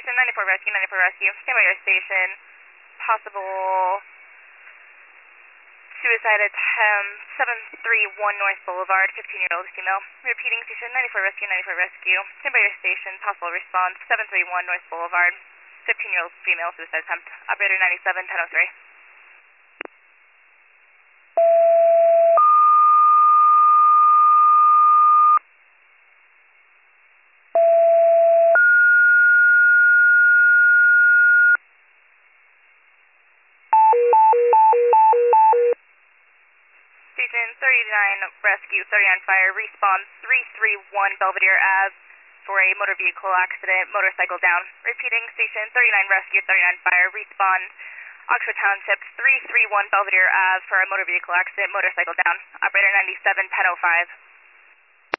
Station 94 Rescue, 94 Rescue. Stand by your station. Possible suicide at 731 North Boulevard, 15-year-old female. Repeating, Station 94 Rescue, 94 Rescue. Stand by your station. Possible response, 731 North Boulevard, 15-year-old female, suicide attempt. Operator 97, 1003. Station 39 Rescue, 39 Fire, response 331 Belvedere Ave for a motor vehicle accident, motorcycle down. Repeating, Station 39 Rescue, 39 Fire, response Oxford Township 331 Belvedere Ave for a motor vehicle accident, motorcycle down. Operator 97, 1005.